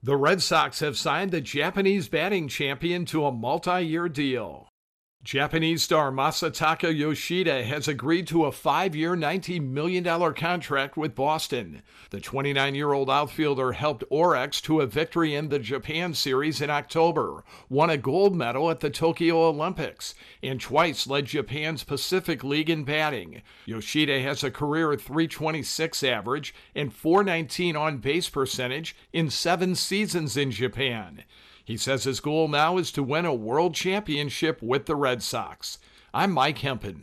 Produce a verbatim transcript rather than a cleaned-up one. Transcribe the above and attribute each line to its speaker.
Speaker 1: The Red Sox have signed the Japanese batting champion to a multi-year deal. Japanese star Masataka Yoshida has agreed to a five-year, nineteen million dollars contract with Boston. The twenty-nine-year-old outfielder helped Orix to a victory in the Japan Series in October, won a gold medal at the Tokyo Olympics, and twice led Japan's Pacific League in batting. Yoshida has a career three twenty-six average and four nineteen on-base percentage in seven seasons in Japan. He says his goal now is to win a world championship with the Red Sox. I'm Mike Hempen.